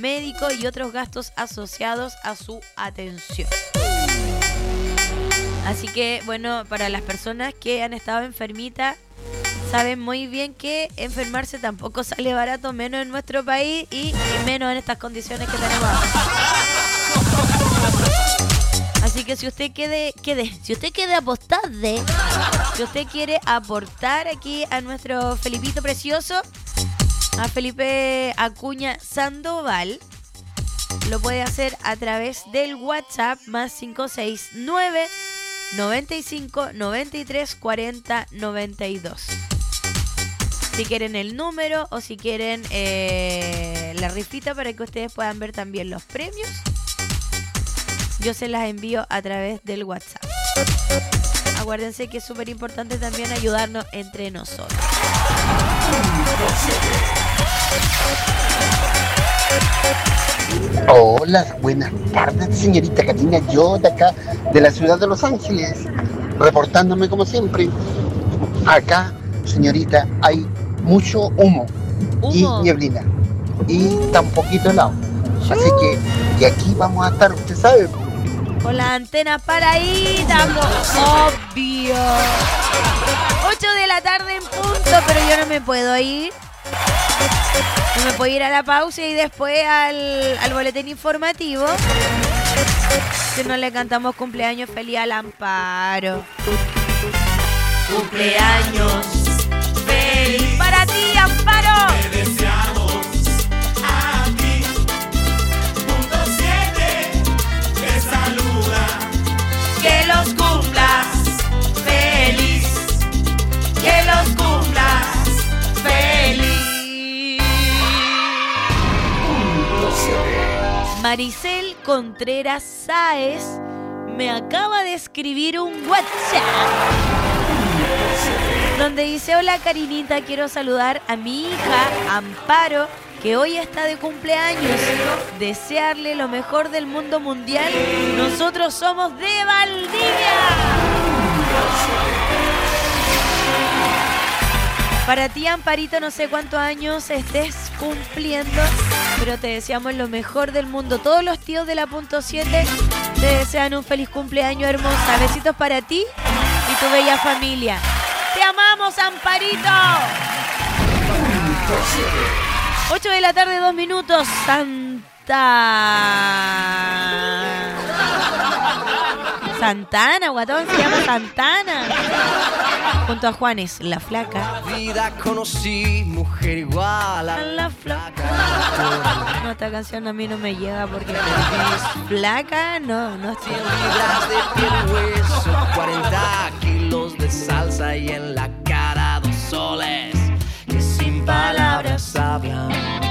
médicos y otros gastos asociados a su atención. Así que, bueno, para las personas que han estado enfermitas, saben muy bien que enfermarse tampoco sale barato, menos en nuestro país y menos en estas condiciones que tenemos ahora. Así que si usted si usted quiere apostar si usted quiere aportar aquí a nuestro Felipito precioso, a Felipe Acuña Sandoval, lo puede hacer a través del WhatsApp más 569 95 93 40 92. Si quieren el número o si quieren la rifita para que ustedes puedan ver también los premios, yo se las envío a través del WhatsApp. Acuérdense que es súper importante también ayudarnos entre nosotros. Hola, buenas tardes, señorita Karina. Yo de acá, de la ciudad de Los Ángeles, reportándome como siempre. Acá, señorita, hay mucho humo y nieblina y tan poquito helado. Así que, y aquí vamos a estar, usted sabe, con la antena paradita, obvio. 8 de la tarde en punto, pero yo no me puedo ir. No me puedo ir a la pausa y después al boletín informativo. Si no le cantamos cumpleaños feliz al Amparo. Cumpleaños feliz para ti, Amparo. Te deseamos aquí. Punto 7 te saluda. Que los cumplas feliz. Que los cumplas feliz. Maricel Contreras Sáez me acaba de escribir un WhatsApp donde dice: hola Karinita, quiero saludar a mi hija Amparo, que hoy está de cumpleaños. Desearle lo mejor del mundo mundial. Nosotros somos de Valdivia. Para ti, Amparito, no sé cuántos años estés cumpliendo, pero te deseamos lo mejor del mundo. Todos los tíos de la punto 7 te desean un feliz cumpleaños, hermosa. Besitos para ti y tu bella familia. ¡Te amamos, Amparito! 8 de la tarde, 2 minutos. Santana, guatón, se llama Santana. Junto a Juanes, la flaca. Vida conocí, mujer igual a la flaca. No, esta canción a mí no me llega porque flaca, no estoy. Libras de piel y hueso, 40 kilos de salsa y en la cara 2 soles que sin palabras hablan.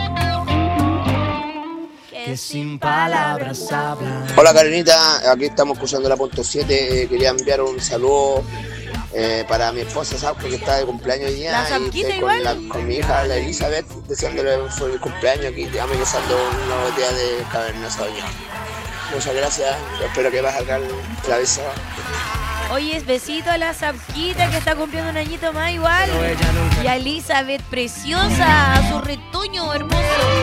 Que sin palabras hablan. Hola Karinita, aquí estamos escuchando la punto 7. Quería enviar un saludo para mi esposa Sauca, que está de cumpleaños hoy día. Con mi hija la Elizabeth, deseándole un feliz cumpleaños. Aquí te amenazando una botella de Cabernet Sauvignon. Muchas gracias, espero que vas a sacar la visa. Oye, besito a la Zapquita que está cumpliendo un añito más igual. Y a Elizabeth, preciosa, a su retoño hermoso.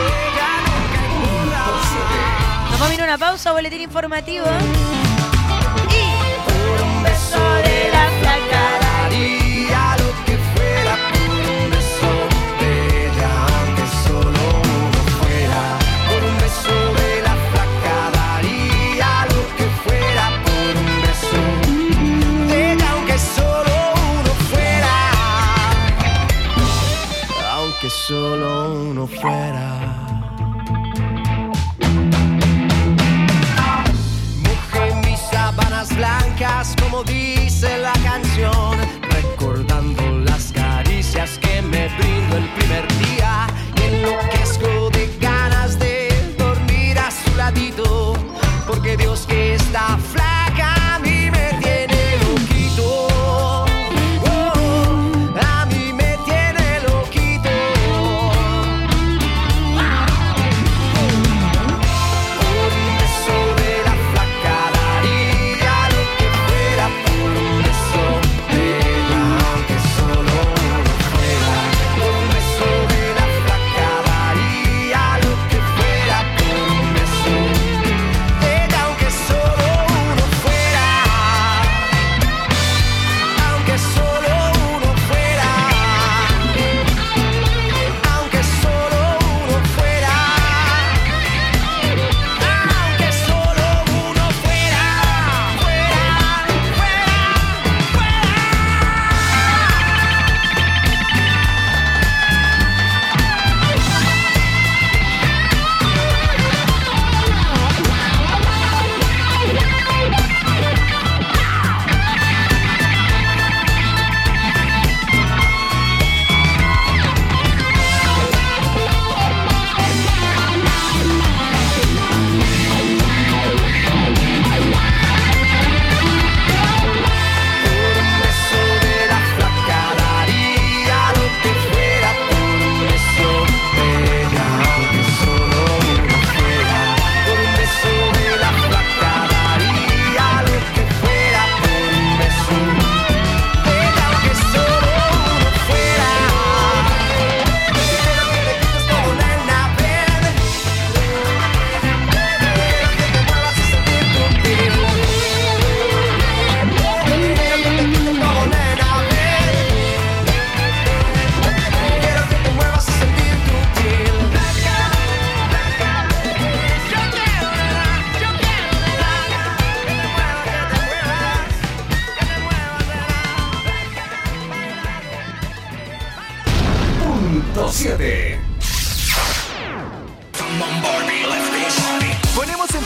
Nos vamos a ir a una pausa, boletín informativo. Y por un beso de la flaca daría lo que fuera por un beso de ella, aunque solo uno fuera. Por un beso de la flaca daría lo que fuera por un beso de ella, aunque solo uno fuera. Aunque solo uno fuera. Blancas, como dice la canción, recordando las caricias que me brindó el primer día, y enloquezco de ganas de dormir a su ladito, porque Dios que está flaca a mí me tiene loquito. A mí me tiene loquito. Por un beso de la flaca daría lo que fuera por un beso de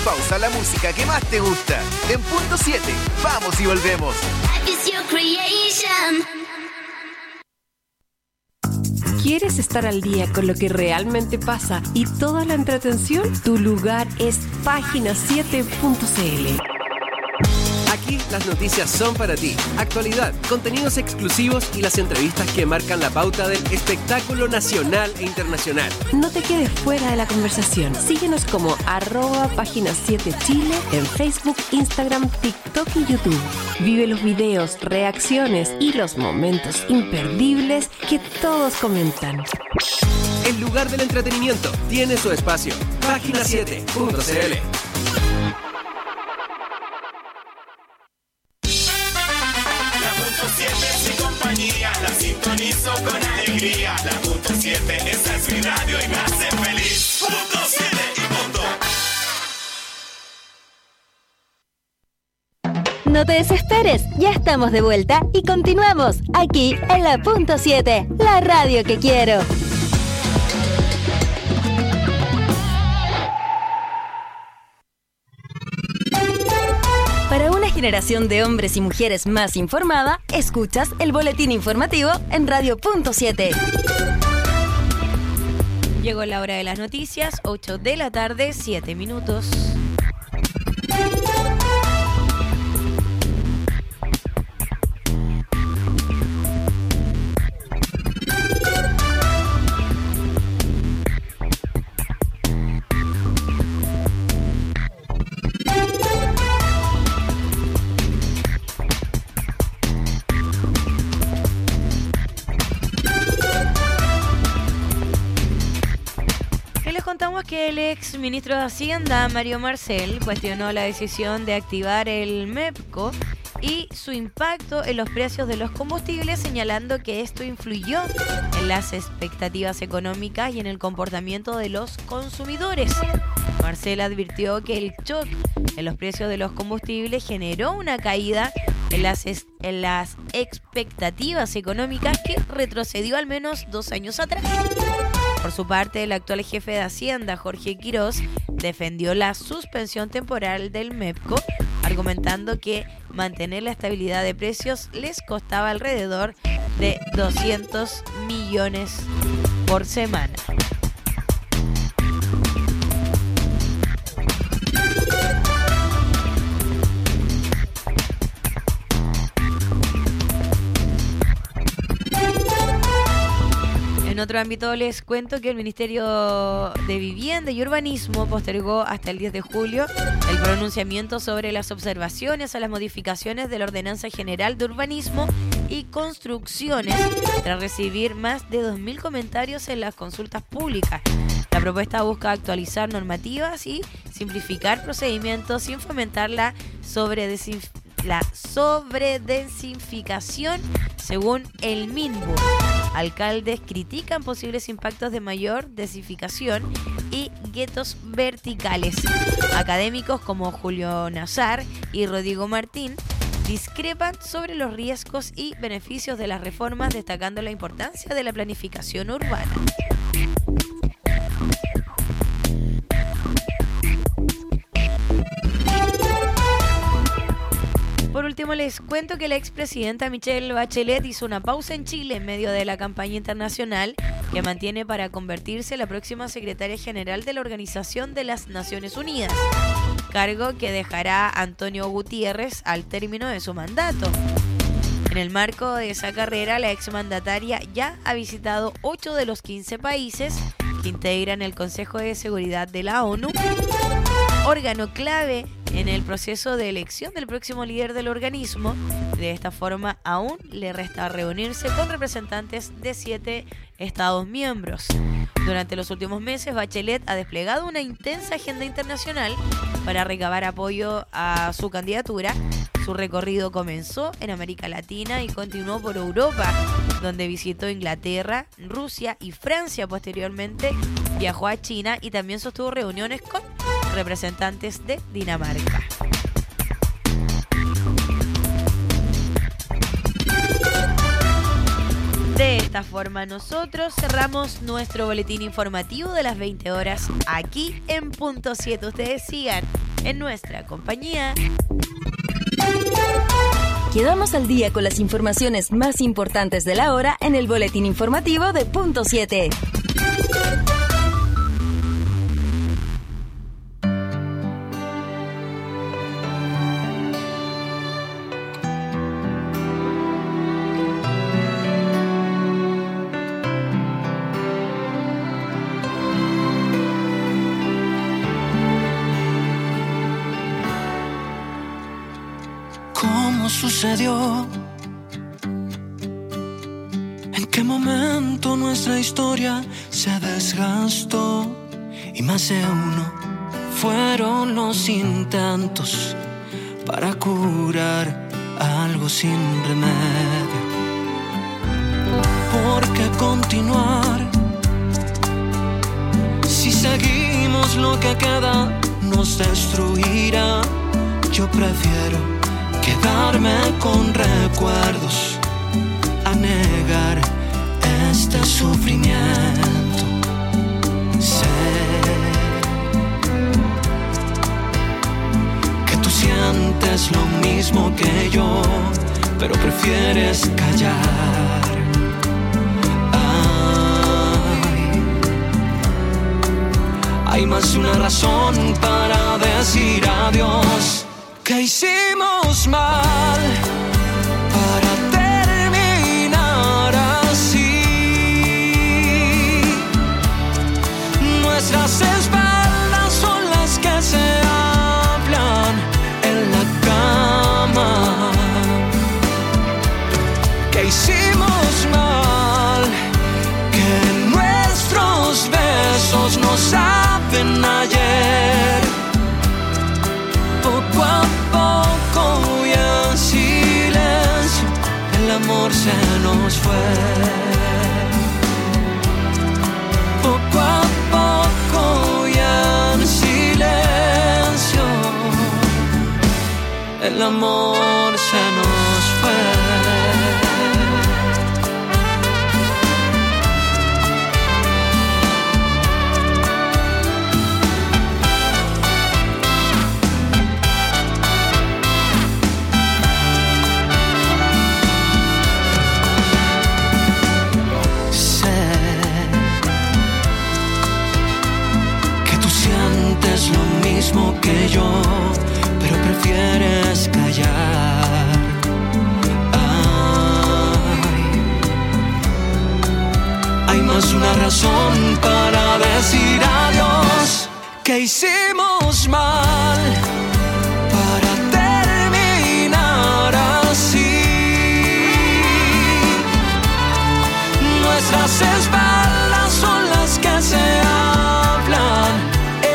pausa la música que más te gusta. En punto 7, vamos y volvemos. ¿Quieres estar al día con lo que realmente pasa y toda la entretención? Tu lugar es página7.cl. Aquí las noticias son para ti. Actualidad, contenidos exclusivos y las entrevistas que marcan la pauta del espectáculo nacional e internacional. No te quedes fuera de la conversación. Síguenos como @página7chile en Facebook, Instagram, TikTok y YouTube. Vive los videos, reacciones y los momentos imperdibles que todos comentan. El lugar del entretenimiento tiene su espacio. Página7.cl. La sintonizo con alegría. La punto 7, esa es mi radio y me hace feliz. Punto 7 y punto. No te desesperes, ya estamos de vuelta y continuamos aquí en la punto 7, la radio que quiero. Para una generación de hombres y mujeres más informada, escuchas el boletín informativo en Radio Punto 7. Llegó la hora de las noticias, 8 de la tarde, 7 minutos. Que el ex ministro de Hacienda, Mario Marcel, cuestionó la decisión de activar el MEPCO y su impacto en los precios de los combustibles, señalando que esto influyó en las expectativas económicas y en el comportamiento de los consumidores. Marcel advirtió que el shock en los precios de los combustibles generó una caída en las expectativas económicas que retrocedió al menos 2 años atrás. Por su parte, el actual jefe de Hacienda, Jorge Quirós, defendió la suspensión temporal del MEPCO, argumentando que mantener la estabilidad de precios les costaba alrededor de 200 millones por semana. En otro ámbito les cuento que el Ministerio de Vivienda y Urbanismo postergó hasta el 10 de julio el pronunciamiento sobre las observaciones a las modificaciones de la Ordenanza General de Urbanismo y Construcciones tras recibir más de 2.000 comentarios en las consultas públicas. La propuesta busca actualizar normativas y simplificar procedimientos sin fomentar la sobredensificación, según el MINBU. Alcaldes critican posibles impactos de mayor densificación y guetos verticales. Académicos como Julio Nazar y Rodrigo Martín discrepan sobre los riesgos y beneficios de las reformas, destacando la importancia de la planificación urbana. Por último, les cuento que la expresidenta Michelle Bachelet hizo una pausa en Chile en medio de la campaña internacional que mantiene para convertirse en la próxima secretaria general de la Organización de las Naciones Unidas, cargo que dejará Antonio Gutiérrez al término de su mandato. En el marco de esa carrera, la exmandataria ya ha visitado 8 de los 15 países que integran el Consejo de Seguridad de la ONU, órgano clave en el proceso de elección del próximo líder del organismo. De esta forma, aún le resta reunirse con representantes de 7 Estados miembros. Durante los últimos meses, Bachelet ha desplegado una intensa agenda internacional para recabar apoyo a su candidatura. Su recorrido comenzó en América Latina y continuó por Europa, donde visitó Inglaterra, Rusia y Francia. Posteriormente viajó a China y también sostuvo reuniones con representantes de Dinamarca. De esta forma nosotros cerramos nuestro boletín informativo de las 20 horas aquí en Punto 7. Ustedes sigan en nuestra compañía. Quedamos al día con las informaciones más importantes de la hora en el boletín informativo de Punto 7. ¿Cómo sucedió? ¿En qué momento nuestra historia se desgastó? Y más de uno fueron los intentos para curar algo sin remedio. ¿Por qué continuar? Si seguimos, lo que queda nos destruirá. Yo prefiero quedarme con recuerdos a negar este sufrimiento. Sé que tú sientes lo mismo que yo, pero prefieres callar. Hay más de una razón para decir adiós. ¿Qué hicimos mal para terminar así? Nuestras espaldas son las que se hablan en la cama. ¿Qué hicimos mal? Que nuestros besos no saben ayer. Poco a poco y en silencio el amor se nos fue. Poco a poco y en silencio el amor se nos fue. Lo mismo que yo, pero prefieres callar. Hay más una razón para decir adiós. ¿Qué hicimos mal para terminar así? Nuestras espaldas son las que se hablan.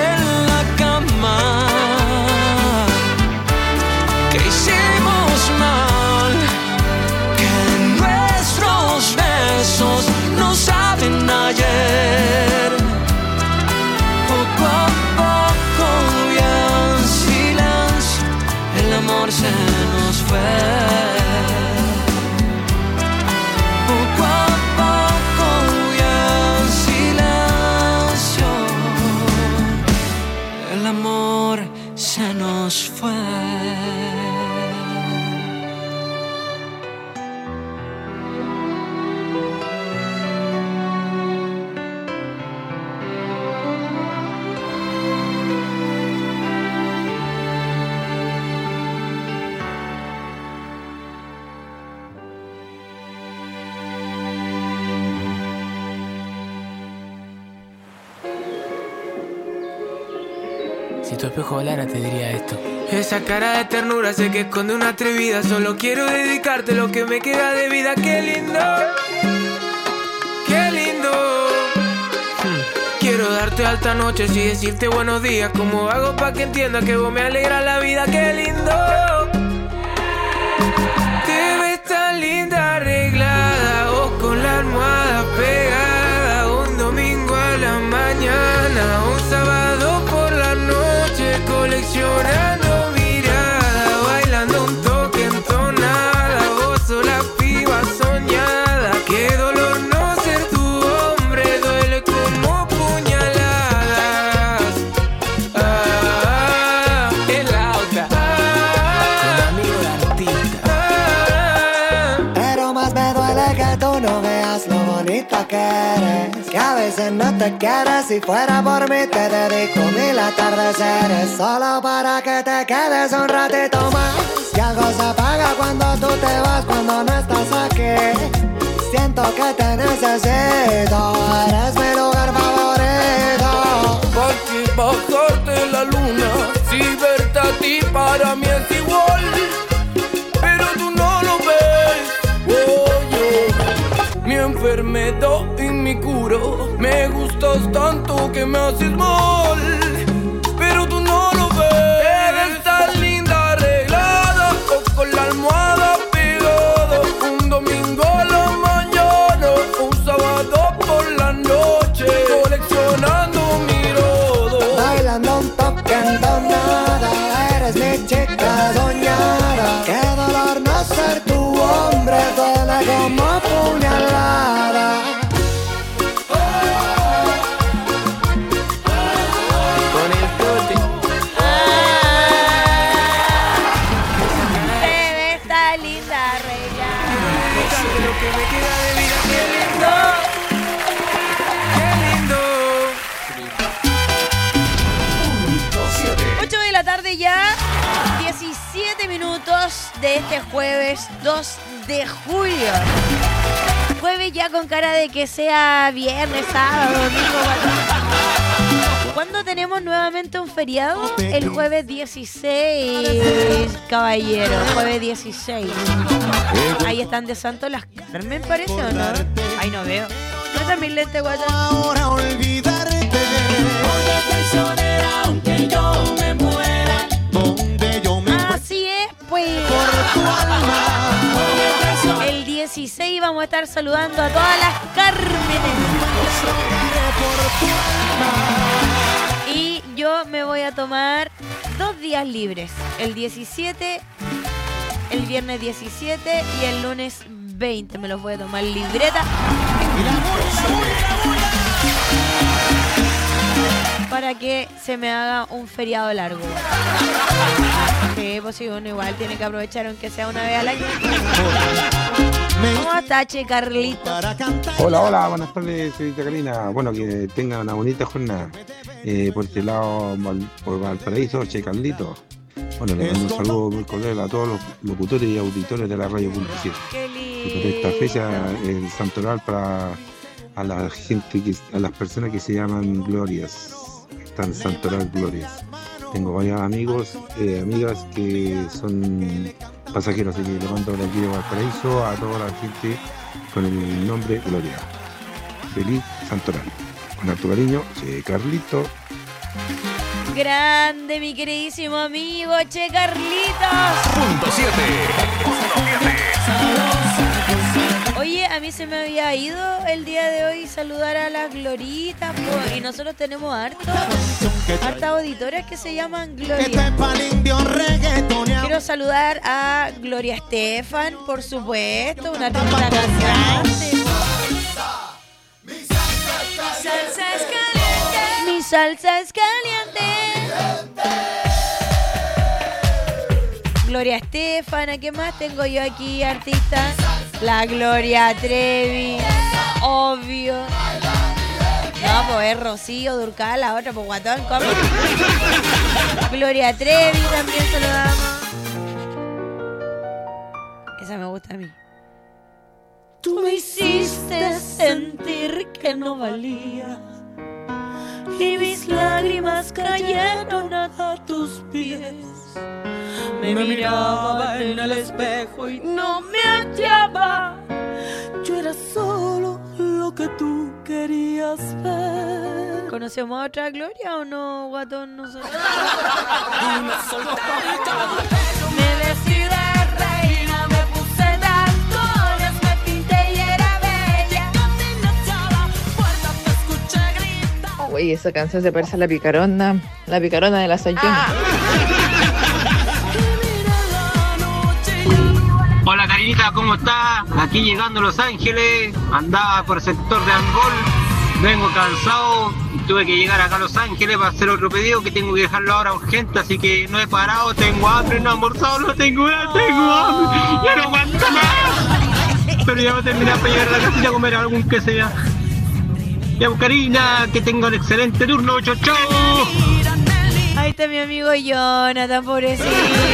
¿Qué hicimos mal? Que nuestros besos no saben ayer. Poco a poco y en silencio el amor se nos fue. Poco a poco y en silencio el amor se nos fue. Si tu espejo hablara te diría esto. Esa cara de ternura sé que esconde una atrevida. Solo quiero dedicarte lo que me queda de vida. Qué lindo, qué lindo. Quiero darte alta noche y decirte buenos días. ¿Cómo hago pa' que entiendas que vos me alegras la vida? Qué lindo. Te ves tan linda arreglada, vos con la almohada pegada. Un domingo a la mañana, un sábado por la noche, coleccionando miradas, bailando un toque entonada. Vos sos la piba soñada, qué dolor no bonita que eres, que a veces no te quieres. Si fuera por mí te dedico 1000 atardeceres, solo para que te quedes un ratito más. Y algo se apaga cuando tú te vas, cuando no estás aquí. Siento que te necesito, eres mi lugar favorito. ¿Por qué bajarte la luna? Si verte a ti para mí es igual, pero tú no lo ves. Oye, mi enfermedad y mi curo, me gustas tanto que me haces mal, pero tú no lo ves. Estás linda arreglada o con la almohada pegada, un domingo a la mañana, un sábado por la noche, coleccionando mi rodo, bailando un toque en tonada. Eres mi chica soñada, qué dolor no ser tu hombre, duele como puñalada. con el tote. Te ves tan linda, reina. Buscando lo que me queda de vida, qué lindo, qué lindo. 8 de la tarde ya, 17 minutos de este jueves 2 de julio. Jueves ya con cara de que sea viernes, sábado, domingo. ¿Cuándo tenemos nuevamente un feriado? El jueves 16, caballero, jueves 16. Ahí están de santo las Carmen, parece, ¿o no? Ahí no veo. No está mi lente, guacha. Ahora olvidarte, oye traicionera, aunque yo me muera, donde yo me Así es, pues. por tu alma. El 16 vamos a estar saludando a todas las Cármenes. Y yo me voy a tomar 2 días libres. El 17, el viernes 17 y el lunes 20. Me los voy a tomar libreta. Para que se me haga un feriado largo. Sí, pues sí, uno igual tiene que aprovechar aunque sea una vez al año. ¿Cómo está, Che Carlito? Hola, buenas tardes, señorita Karina. Bueno, que tenga una bonita jornada. Por este lado, por Valparaíso, Che Carlito. Bueno, le mando un saludo muy cordial a todos los locutores y auditores de la Radio Punto 7. Y por esta fecha, el santoral para a la gente, a las personas que se llaman Glorias. Están santoral Glorias. Tengo varios amigos, amigas que son pasajeros, así que le mando de aquí de Valparaíso a toda la gente con el nombre Gloria. Feliz santoral. Con harto cariño, Che Carlito. Grande, mi queridísimo amigo Che Carlitos. Punto 7. Oye, a mí se me había ido el día de hoy saludar a las Gloritas, y nosotros tenemos hartas auditoras que se llaman Gloria. Quiero saludar a Gloria Estefan, por supuesto, una artista cantante. Mi salsa es caliente. Gloria Estefan, ¿a qué más tengo yo aquí, artistas? La Gloria Trevi, obvio. No, pues es Rocío Durcal, la otra, pues guatón, ¿cómo? Gloria Trevi también saludamos. Esa me gusta a mí. Tú me hiciste sentir que no valía y mis lágrimas cayeron a tus pies. Me miraba en el espejo y no me hallaba. Yo era solo lo que tú querías ver. ¿Conocemos a otra Gloria o no, guatón? Nosotros. Me vestí de reina, me puse tacones, me pinté y era bella. Escuché gritar. Oye, esa canción se parece a La Picarona de la Sayona. Hola Karinita, ¿cómo estás? Aquí llegando a Los Ángeles, andaba por el sector de Angol, vengo cansado y tuve que llegar acá a Los Ángeles para hacer otro pedido que tengo que dejarlo ahora urgente, así que no he parado, tengo hambre, no he almorzado, no tengo hambre, ya no aguanto más. pero ya va a terminar para llegar a la casa y a comer algún que sea. Ya, Karina, que tenga un excelente turno, chao, chao. Ahí está mi amigo Jonathan, pobrecito.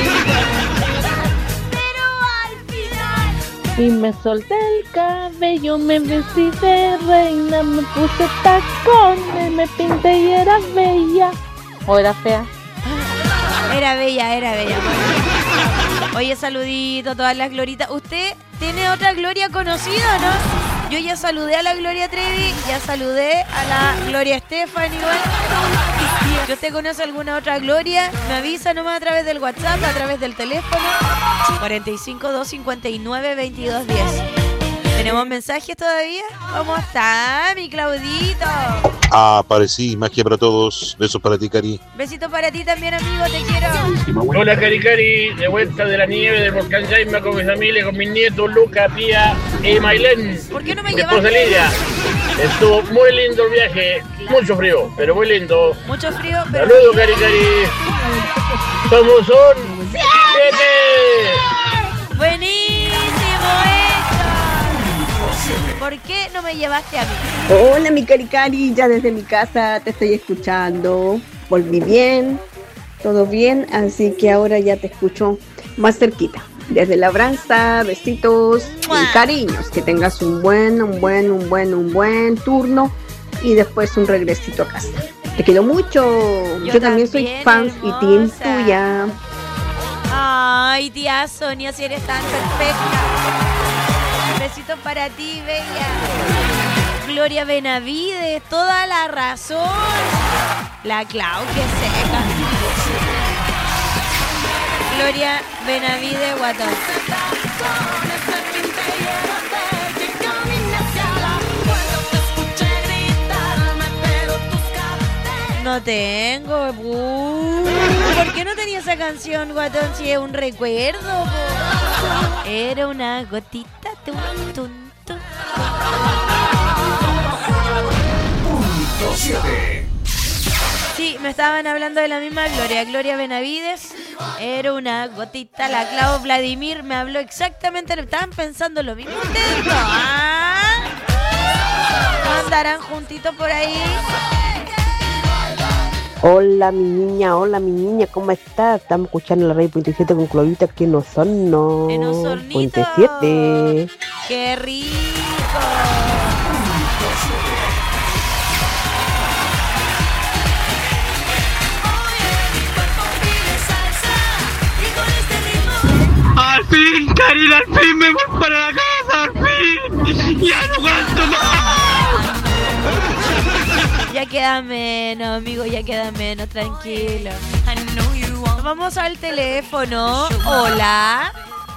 Y me solté el cabello, me vestí de reina, me puse tacones, me pinté y era bella. ¿O era fea? Era bella. Oye, saludito a todas las gloritas. ¿Usted tiene otra Gloria conocida, no? Yo ya saludé a la Gloria Trevi, ya saludé a la Gloria Estefan igual. Si usted conoce alguna otra Gloria, me avisa nomás a través del WhatsApp, a través del teléfono 45 259 2210. ¿Tenemos mensajes todavía? ¿Cómo está mi Claudito? Aparecí, magia para todos. Besos para ti, Cari. Besito para ti también, amigo, te quiero. Hola, Cari, de vuelta de la nieve del volcán Jaima con mi familia, con mis nietos, Luca, Pía y Mailén. ¿Por qué no me llevaste? llevaste? Lidia. Estuvo muy lindo el viaje, mucho frío, pero muy lindo. Mucho frío, pero... Saludos, Cari. Somos un 7. Buenísimo esto. ¿Por qué no me llevaste a mí? Hola, mi Cari, ya desde mi casa te estoy escuchando. Volví bien, todo bien, así que ahora ya te escucho más cerquita. Desde labranza, besitos y cariños. Que tengas un buen turno y después un regresito a casa. Te quiero mucho. Yo también soy fan y team tuya. Ay, tía Sonia, si eres tan perfecta. Besito para ti, bella. Gloria Benavides, toda la razón. La Clau, que seca. Gloria Benavides, guatón. No tengo. ¿Por qué no tenía esa canción, guatón? Si es un recuerdo. Era una gotita. Punto 7. Sí, me estaban hablando de la misma Gloria Benavides. Era una gotita. La Clau Vladimir me habló exactamente. Estaban pensando lo mismo ustedes, ¿no? Andarán juntitos por ahí. Hola mi niña, ¿cómo estás? Estamos escuchando la radio Puente 7 con Claudita aquí en Osorno. En Osornito. Puente 7. ¡Qué rico! Al fin, Karina, al fin me voy para la casa, al fin. Ya no aguanto más. Ya queda menos, amigo, ya queda menos, tranquilo. Vamos al teléfono. Hola.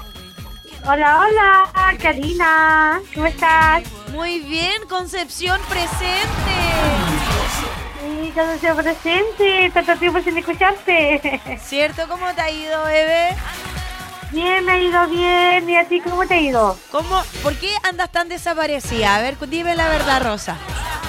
Hola, Karina. ¿Cómo estás? Muy bien, Concepción presente. Sí, Concepción presente. Tanto tiempo sin escucharte. ¿Cierto? ¿Cómo te ha ido, Eve? Bien, me ha ido bien. ¿Y a ti cómo te ha ido? ¿Cómo? ¿Por qué andas tan desaparecida? A ver, dime la verdad, Rosa.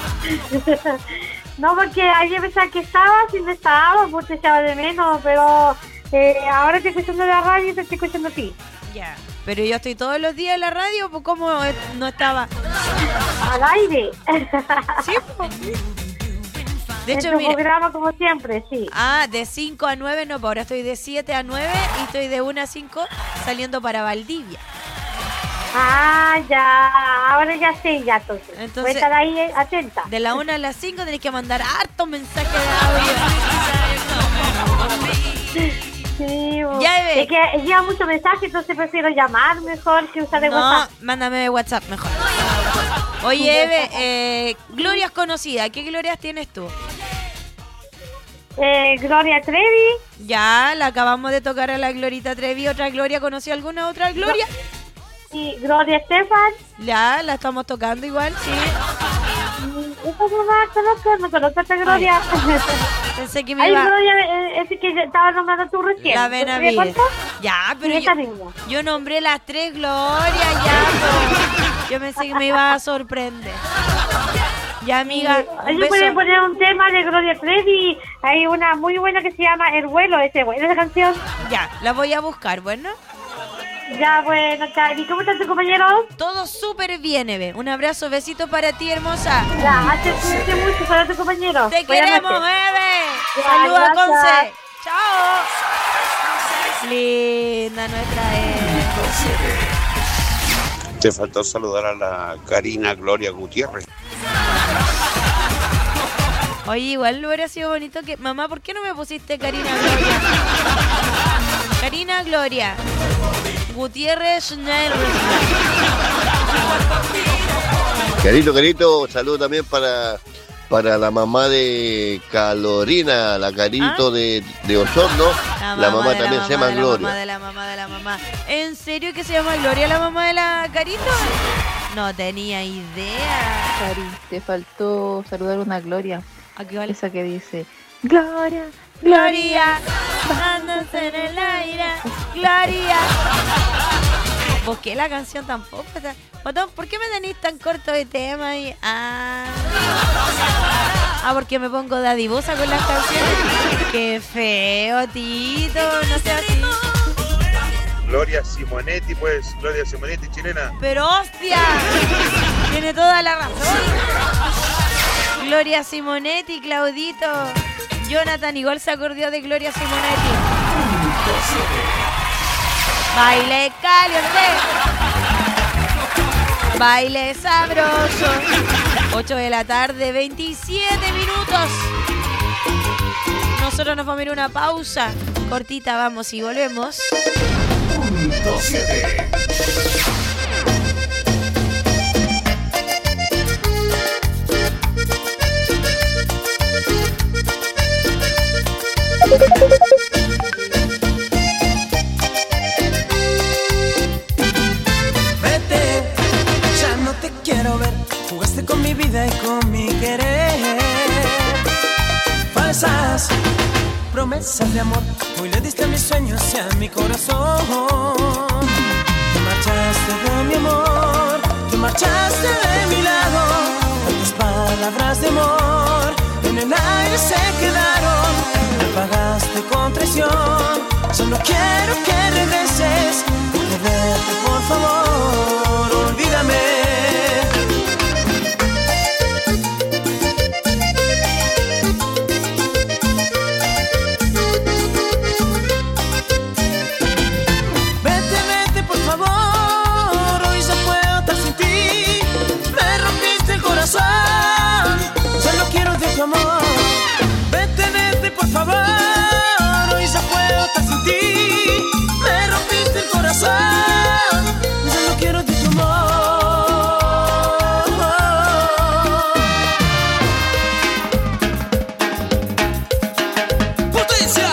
No, porque ayer pensaba que estabas y no estaba, pues te echaba de menos, pero ahora estoy escuchando la radio y te estoy escuchando a ti. Ya. Pero yo estoy todos los días en la radio, pues ¿cómo no estaba? Al aire. Sí, pues. De hecho, mira, programa como siempre, sí. Ah, de 5 a 9, no, ahora estoy de 7 a 9 y estoy de 1 a 5 saliendo para Valdivia. Ah, ya, ahora ya sé, ya entonces. Voy a estar ahí atenta. De la 1 a las 5 tenés que mandar harto mensaje de audio. Sí, ya, es que lleva mucho mensaje, entonces prefiero llamar mejor que usar de WhatsApp. No, mándame de WhatsApp mejor. Oye, Eve, glorias conocidas, ¿qué glorias tienes tú? Gloria Trevi. Ya, la acabamos de tocar a la Glorita Trevi. ¿Otra Gloria? ¿Conocí alguna otra Gloria? Sí, Gloria Estefan. Ya, la estamos tocando igual, sí. Esa no conozco esta Gloria. Pensé que me iba... Gloria, es que estaba nombrando tú recién. La Benavides. Ya, pero yo nombré las 3 Glorias, ya, pero yo pensé que me iba a sorprender. Ya, amiga, ellos pueden poner un tema de Gloria Trevi. Hay una muy buena que se llama El Vuelo. ¿Esa canción? Ya, la voy a buscar, bueno. Ya, bueno, Cari, ¿cómo están tus compañeros? Todo súper bien, Eve. Un abrazo, besito para ti, hermosa. Gracias, cuídate mucho para tus compañeros. Te queremos, Eve. Saludos a Conce. Chao. Linda nuestra Eve. Te faltó saludar a la Karina Gloria Gutiérrez. Oye, igual lo hubiera sido bonito que... Mamá, ¿por qué no me pusiste Karina Gloria? Karina Gloria Gutiérrez. Carito, saludo también para la mamá de Calorina, la Carito de Osorno. La mamá también se llama Gloria. De la mamá. ¿En serio que se llama Gloria la mamá de la Carito? No tenía idea. Cari, te faltó saludar una Gloria. ¿A qué vale? Esa que dice Gloria, Gloria, dándose en el aire, Gloria. Busqué la canción tampoco. Botón, ¿por qué me tenéis tan corto de tema? Porque me pongo dadivosa con las canciones. Qué feo, Tito. No seas así. Gloria Simonetti, pues. Gloria Simonetti, chilena. Pero hostia, tiene toda la razón. Gloria Simonetti, Claudito. Jonathan igual se acordó de Gloria Simonetti. Baile caliente, baile sabroso. 8 de la tarde, 27 minutos. Nosotros nos vamos a ir a una pausa cortita, vamos y volvemos. Punto 7. Vete, ya no te quiero ver. Jugaste con mi vida y con mi querer. Falsas promesas de amor, hoy le diste a mis sueños y a mi corazón. Te marchaste de mi amor, te marchaste de mi lado. Tantas palabras de amor en el aire se quedaron. Me pagaste con traición, solo quiero que regreses. Vete, por favor, olvídame. Solo quiero de tu amor. Vete, por favor. Hoy ya puedo estar sin ti. Me rompiste el corazón. Solo quiero de tu amor. ¡Potencia!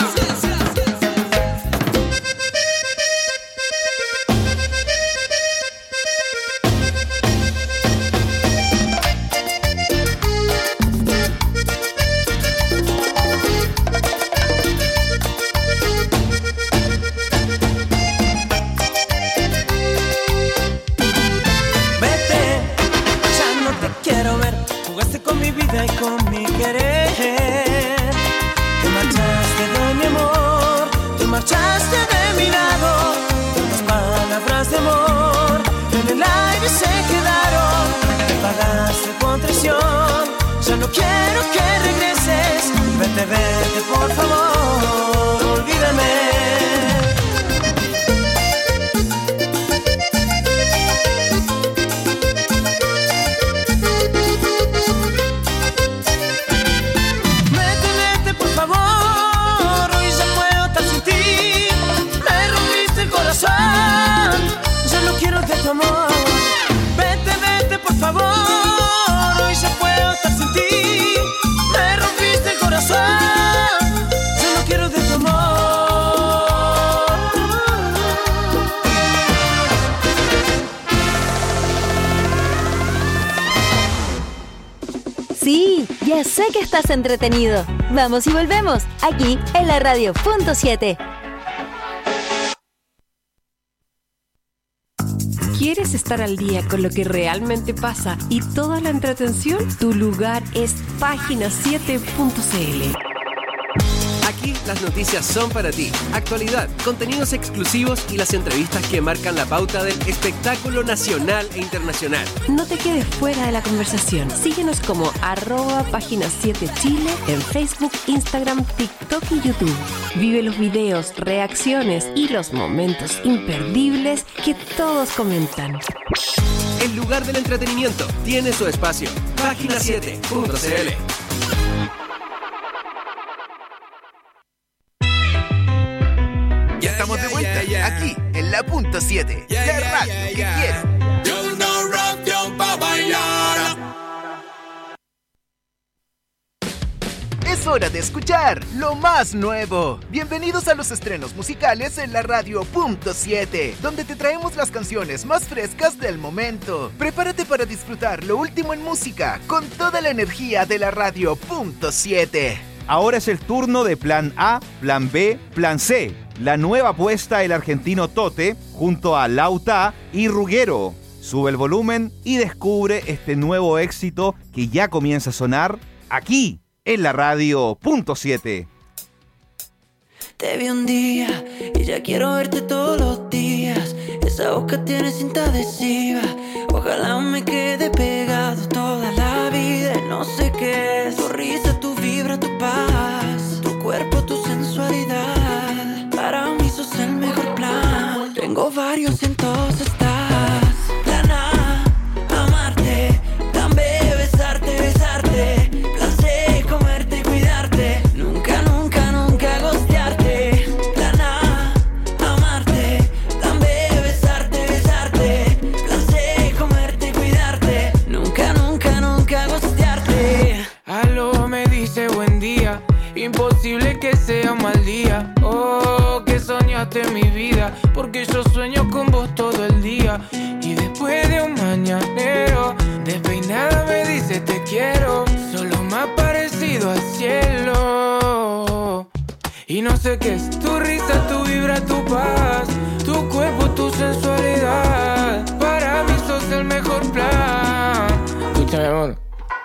Y con mi querer, te marchaste de mi amor, te marchaste de mi lado. Tantas palabras de amor en el aire se quedaron. Te pagaste con traición, ya no quiero que regreses. Vete, por favor, olvídame. Solo quiero de tu amor. Vete, por favor. Hoy ya puedo estar sin ti. Me rompiste el corazón. Solo quiero de tu amor. Sí, ya sé que estás entretenido. Vamos y volvemos aquí en la radio Punto 7. ¿Quieres estar al día con lo que realmente pasa y toda la entretención? Tu lugar es página7.cl. Aquí las noticias son para ti. Actualidad, contenidos exclusivos y las entrevistas que marcan la pauta del espectáculo nacional e internacional. No te quedes fuera de la conversación. Síguenos como @página 7 Chile en Facebook, Instagram, TikTok y YouTube. Vive los videos, reacciones y los momentos imperdibles que todos comentan. El lugar del entretenimiento tiene su espacio. Página7.cl. Ya estamos de vuelta, aquí en la punto 7, la radio que quiero. Es hora de escuchar lo más nuevo. Bienvenidos a los estrenos musicales en la radio punto 7, donde te traemos las canciones más frescas del momento. Prepárate para disfrutar lo último en música con toda la energía de la radio punto 7. Ahora es el turno de Plan A, Plan B, Plan C. La nueva apuesta del argentino Tote junto a Lauta y Ruggero. Sube el volumen y descubre este nuevo éxito que ya comienza a sonar aquí en la radio punto 7. Te vi un día y ya quiero verte todos los días. Esa boca tiene cinta adhesiva. Ojalá me quede pegado toda la vida. No sé qué es. Tu risa, tu vibra, tu paz. Tu cuerpo, tu sensualidad. Para mí sos el mejor plan. Tengo varios y en todos estás. Plan A, amarte. Plan B, besarte, besarte. Plan C, comerte y cuidarte. Nunca, nunca, nunca ghostearte. Plan A, amarte. Plan B, besarte, besarte. Plan C, comerte y cuidarte. Nunca, nunca, nunca ghostearte. Aló, me dice buen día. Imposible que sea un mal día. Oh, que soñaste mi vida. Porque yo sueño con vos todo el día. Y después de un mañanero, despeinada me dice te quiero. Solo más parecido al cielo. Y no sé qué es tu risa, tu vibra, tu paz. Tu cuerpo, tu sensualidad. Para mí sos el mejor plan. Escúchame, amor.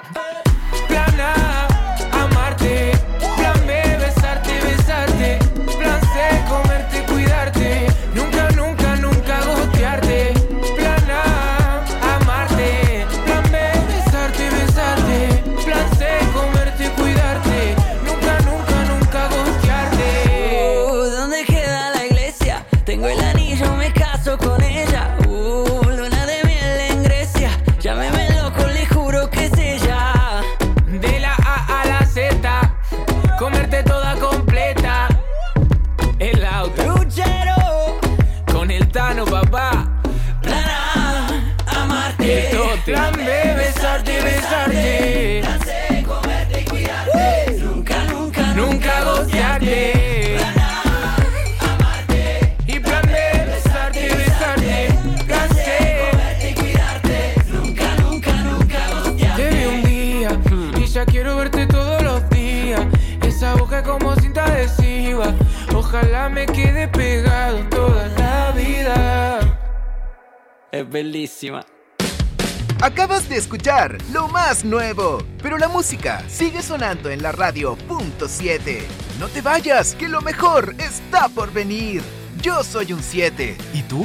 Plan A, amarte. Plan B, besarte, besarte. Plan C, comerte y cuidarte. Nunca, nunca, nunca gostearte. Plan A, amarte. Plan B, besarte, besarte. Plan C, comerte y cuidarte. Nunca, nunca, nunca gostearte. ¿Dónde queda la iglesia? Tengo el anillo, me caso con ella. Luna de miel en Grecia. Llámeme loco, le juro que es ella. De la A a la Z, comerte toda completa. El auto Ruggero, con el Tano, papá. Plan A, amarte. El Tote. Plan B, besarte, besarte. Plan C, comerte y cuidarte. Nunca, nunca, Nunca gostearte. Plan A, amarte. Y plan B, besarte, besarte. Plan C, comerte y cuidarte. Nunca, nunca, nunca gostearte. te vi un día y ya quiero verte todos los días. Esa boca como cinta adhesiva. Ojalá me quede pegado toda la vida. Es bellísima. Acabas de escuchar lo más nuevo, pero la música sigue sonando en la radio punto 7. No te vayas, que lo mejor está por venir. Yo soy un 7. ¿Y tú?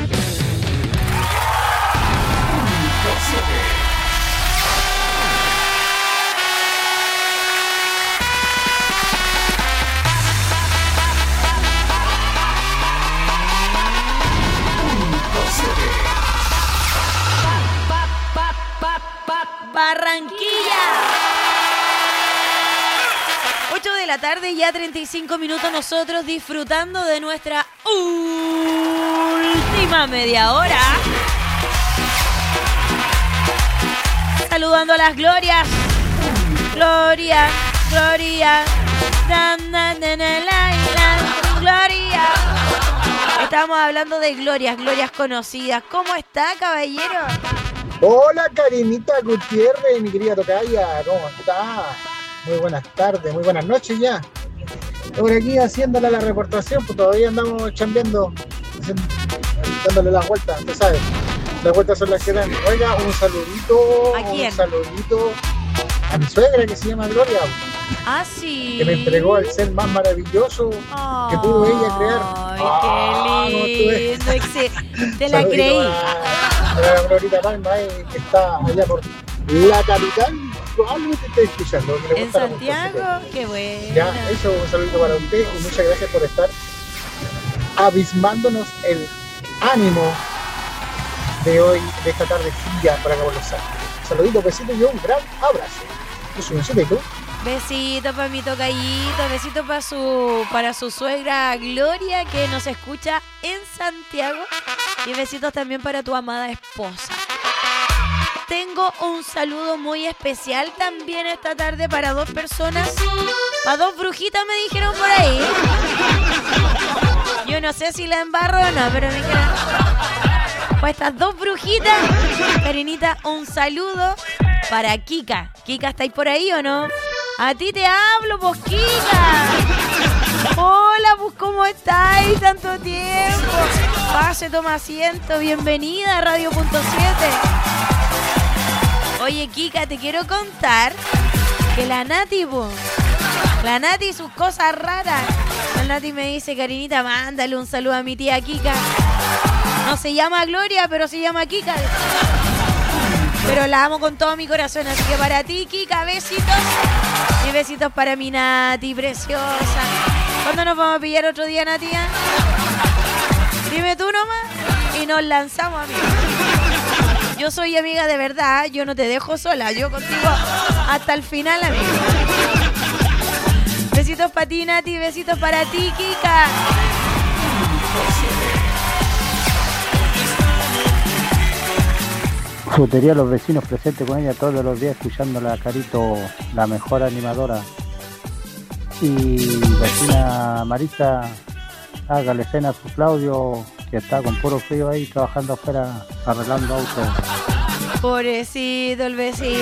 Barranquilla. 8 de la tarde, ya 35 minutos, nosotros disfrutando de nuestra última media hora. Saludando a las glorias. Gloria, Gloria. Gloria. Estamos hablando de glorias, glorias conocidas. ¿Cómo está, caballero? Hola, Karinita Gutiérrez, mi querida tocaya, ¿cómo está? Muy buenas tardes, muy buenas noches ya. Por aquí haciéndole la reportación, pues todavía andamos chambeando, dándole las vueltas, usted sabe. Las vueltas son las que dan. Oiga, un saludito. ¿A quién? Un saludito a mi suegra que se llama Gloria. Ah, sí. Que me entregó el ser más maravilloso que pudo ella crear. Ay, qué lindo. Te la creí. A la Glorita Palma, que está allá por la capital. Probablemente esté escuchando. ¿En Santiago? Qué bueno. Ya, eso, un saludo para usted y muchas gracias por estar abismándonos el ánimo de hoy, de esta tarde fría para acá por Los Ángeles. Saluditos, besitos y un gran abrazo. Yo soy un ¿y tú? Besito para mi tocallito, besito para su suegra Gloria que nos escucha en Santiago y besitos también para tu amada esposa. Tengo un saludo muy especial también esta tarde para dos personas, para dos brujitas me dijeron por ahí. Yo no sé si la embarro o no, pero me dijeron, pues estas dos brujitas, Karinita, un saludo para Kika. Kika, ¿estáis por ahí o no? A ti te hablo, pues, Kika. Hola, pues, ¿cómo estáis? Tanto tiempo. Pase, toma asiento. Bienvenida a Radio Punto 7. Oye, Kika, te quiero contar que la Nati, pues, la Nati y sus cosas raras. La Nati me dice, Karinita, mándale un saludo a mi tía Kika. No se llama Gloria, pero se llama Kika. Pero la amo con todo mi corazón, así que para ti, Kika, besitos. Y besitos para mi Nati, preciosa. ¿Cuándo nos vamos a pillar otro día, Nati? Dime tú nomás y nos lanzamos, amiga. Yo soy amiga de verdad, yo no te dejo sola, yo contigo hasta el final, amiga. Besitos para ti, Nati, besitos para ti, Kika. Frutería Los Vecinos, presente con ella todos los días, escuchándola a Carito, la mejor animadora. Y vecina Marisa, hágale cena a su Claudio, que está con puro frío ahí trabajando afuera, arreglando autos. Pobrecito el vecino.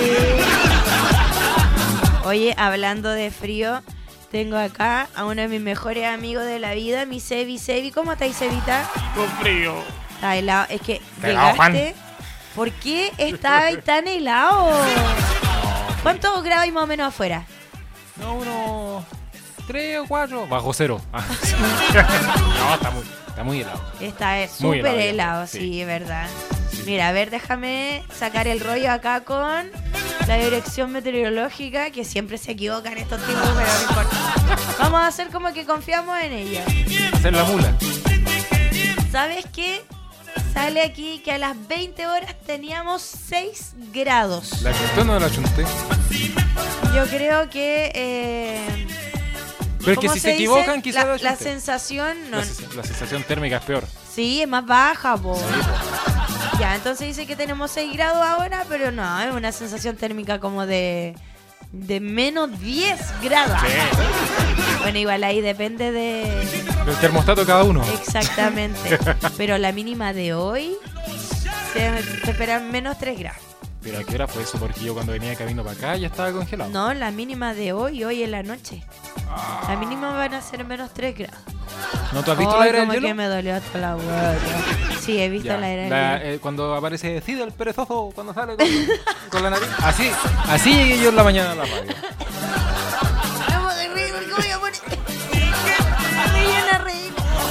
Oye, hablando de frío, tengo acá a uno de mis mejores amigos de la vida, mi Sebi. Sebi, ¿cómo estáis, Sebita? Con frío. Está helado, es que helado, llegaste... ¿Por qué está tan helado? ¿Cuántos grados hay más o menos afuera? No, unos 3 o 4. Bajo cero. No, está muy helado. Está súper helado, sí, es verdad. Sí. Mira, a ver, déjame sacar el rollo acá con la dirección meteorológica, que siempre se equivocan estos tipos, pero no importa. Vamos a hacer como que confiamos en ella. Hacer la mula. ¿Sabes qué? Sale aquí que a las 20 horas teníamos 6 grados. ¿La chunté o no la chunté? Yo creo que... pero es que si se equivocan, quizás la sensación... No, la sensación térmica es peor. Sí, es más baja, po. Sí, po. Ya, entonces dice que tenemos 6 grados ahora, pero no, es una sensación térmica como de menos 10 grados. Sí. Bueno, igual ahí depende del termostato de cada uno. Exactamente. Pero la mínima de hoy se esperan menos 3 grados. ¿Pero a qué hora fue eso? Porque yo cuando venía de camino para acá ya estaba congelado. No, la mínima de hoy en la noche. La mínima van a ser menos 3 grados. ¿No tú has visto la era del hielo? Como que me dolió hasta la hueá. Sí, he visto la era del hielo. Cuando aparece Cid el perezoso, cuando sale con la nariz. Así llegué yo en la mañana a la radio. Vamos de reír, ¿cómo voy a poner? Me iban a reír.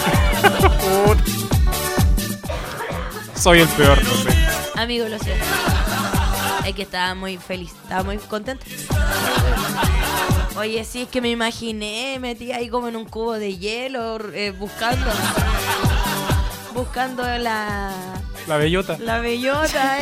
Soy el peor, no sé. Amigo, lo sé. Es que estaba muy feliz, estaba muy contento. Oye, sí, es que me imaginé metí ahí como en un cubo de hielo, buscando la bellota. La bellota,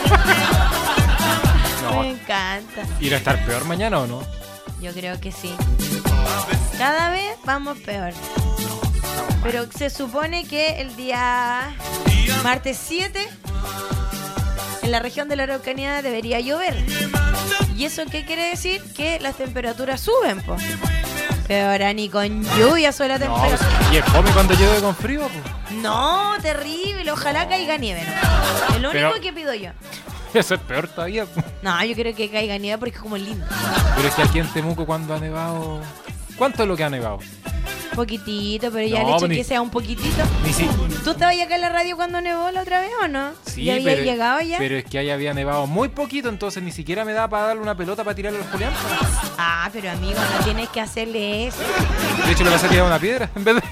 No. Me encanta. ¿Ir a estar peor mañana o no? Yo creo que sí. Cada vez vamos peor. Pero se supone que el día martes 7 en la región de la Araucanía debería llover. ¿Y eso qué quiere decir? Que las temperaturas suben, po. Pero ahora ni con lluvia sube la temperatura. ¿Y es fome cuando llueve con frío, po? No, terrible. Ojalá caiga nieve, ¿no? Es lo único que pido yo. Eso es peor todavía. No, yo creo que caiga nieve porque es como lindo. Pero es que aquí en Temuco cuando ha nevado... ¿Cuánto es lo que ha nevado? Poquitito, pero ya No, le eché pues que sea un poquitito. Ni si... ¿Tú estabas acá en la radio cuando nevó la otra vez o no? Sí, ¿Ya había pero, llegado ya? pero es que ahí había nevado muy poquito, entonces ni siquiera me da para darle una pelota para tirarle a los Julián. Ah, pero amigo, no tienes que hacerle eso. De hecho, le vas a tirar una piedra en vez de...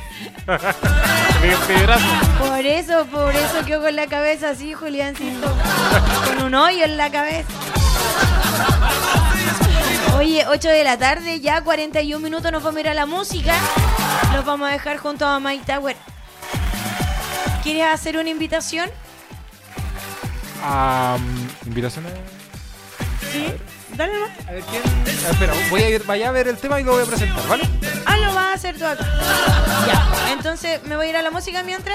Por eso quedó con la cabeza así, Juliancito. Con un hoyo en la cabeza. Oye, 8 de la tarde, ya 41 minutos, nos vamos a ir a la música. Los vamos a dejar junto a Mike Tower. ¿Quieres hacer una invitación? ¿Invitación? Sí, dale nomás. A ver quién. Espera, vaya a ver el tema y lo voy a presentar, ¿vale? Ah, lo vas a hacer tú acá. Ya, entonces me voy a ir a la música mientras.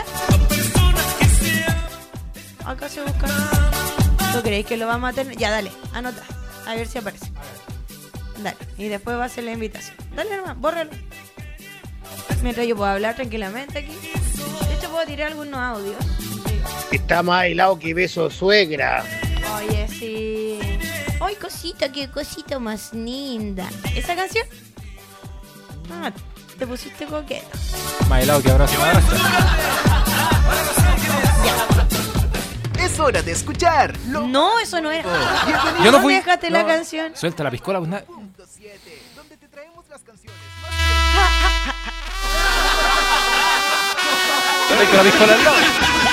Acá se busca. ¿Tú crees que lo vamos a tener? Ya, dale, anota. A ver si aparece. Dale, y después va a ser la invitación. Dale nomás, bórralo. Mientras yo puedo hablar tranquilamente aquí. De hecho, puedo tirar algunos audios. Está más helado que beso suegra. Oye, sí. Ay, cosita, qué cosita más linda. ¿Esa canción? Ah, te pusiste coqueta. Más helado que abrazo. Es hora de escuchar. No, eso no era. Yo no fui. Dejaste la canción. Suelta la piscola, pues nada. Donde te traemos las canciones La piscola al lado.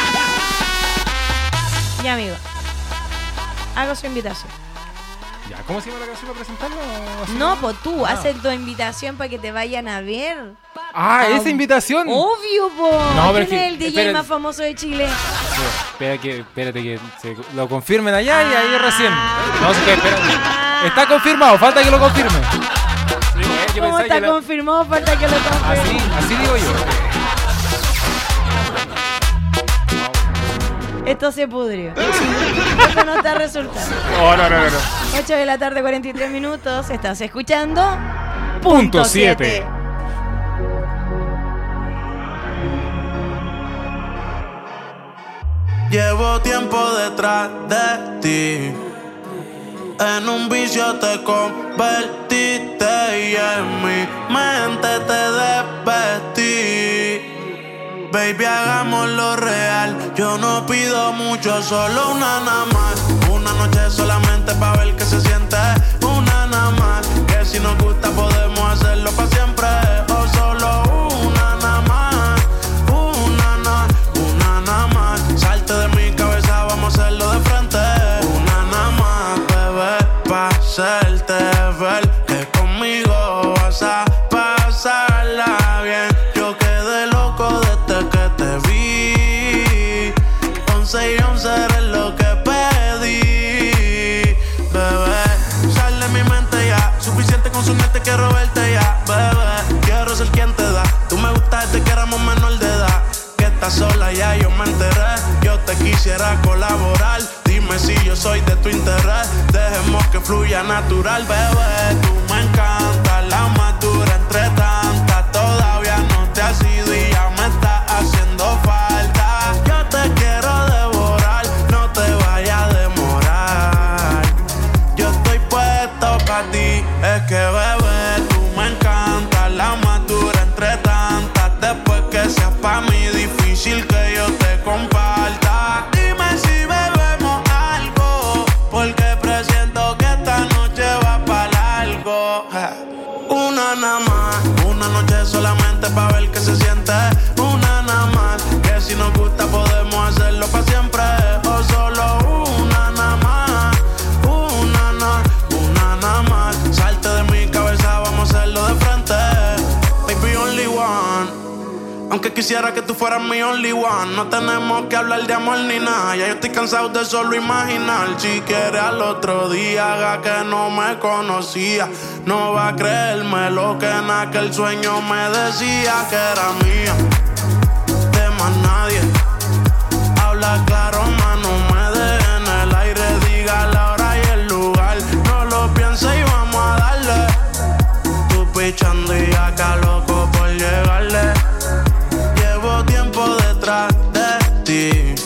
Ya, amigo. Hago su invitación. Ya, ¿cómo se llama la canción para presentarlo? No, pues tú, haces tu invitación para que te vayan a ver. Ah, esa invitación. Obvio, po. No, pero ¿Quién es es el DJ espérate. más famoso de Chile? Espérate que lo confirmen allá y ahí recién. No, espérate. Está confirmado, falta que lo confirmen. ¿Cómo está confirmado? Falta que lo confirmen. Así digo yo. Esto se pudrió. Esto no está resultando. Oh, no. 8 de la tarde, 43 minutos. Estás escuchando Punto 7. Llevo tiempo detrás de ti. En un vicio te convertiste y en mi mente te desvestí. Baby, hagámoslo real. Yo no pido mucho, solo una nada más. Una noche solamente pa' ver qué se siente. Una nada más. Que si nos gusta podemos hacerlo pa' siempre. O solo una nada más. Una nada más. Salte de mi cabeza, vamos a hacerlo de frente. Una nada más, bebé, pa' hacerte ver que conmigo vas a pasarla bien. Yo quedé loco desde que te vi. 11 y 11 eres lo que pedí, bebé. Sal de mi mente ya, suficiente con soñarte, quiero verte ya, bebé. Quiero ser quien te da, tú me gustas desde que éramos menor de edad. Que estás sola ya yo me enteré, yo te quisiera colaborar. Dime si yo soy de tu interés, dejemos que fluya natural, bebé. Tú me encantas, la más dura entre tantas. Todavía no te has ido y ya me está haciendo falta. Yo te quiero devorar, no te vayas a demorar. Yo estoy puesto pa' ti, es que bebé, tú me encantas, la más dura entre tantas. Después que seas pa' mí difícil que yo te comparta. Dime si bebemos algo, porque presiento que esta noche va pa' largo. Una nada más, una noche solamente pa' ver qué se siente. Una nada más, que si nos gusta podemos hacerlo pa' siempre. O solo una nada más, una nada más. Salte de mi cabeza, vamos a hacerlo de frente. Baby, only one. Aunque quisiera que tú fueras mi only one. No tenemos que hablar de amor ni nada. Ya yo estoy cansado de solo imaginar. Si quieres al otro día haga que no me conocía. No va a creerme lo que en aquel sueño me decía que era mía. De más nadie. Habla claro, más no me dejes en el aire. Diga la hora y el lugar. No lo pienses y vamos a darle. Tú pichando y acá loco por llegarle. Llevo tiempo detrás de ti.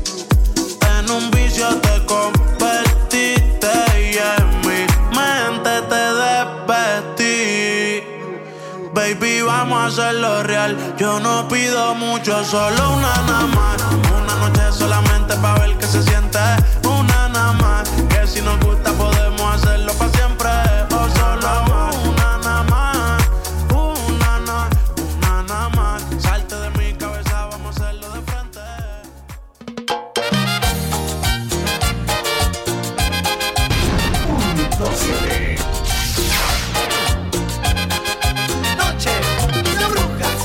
En un vicio te convertiste y en mi mente te desvestí. Baby, vamos a hacerlo real. Yo no pido mucho, solo una nada más. Una noche solamente pa' ver qué se siente. Una nada más, que si nos gusta podemos hacerlo pa' siempre. O solo una nada más. Una nada más. Salte de mi cabeza, vamos a hacerlo de frente. Noche de brujas.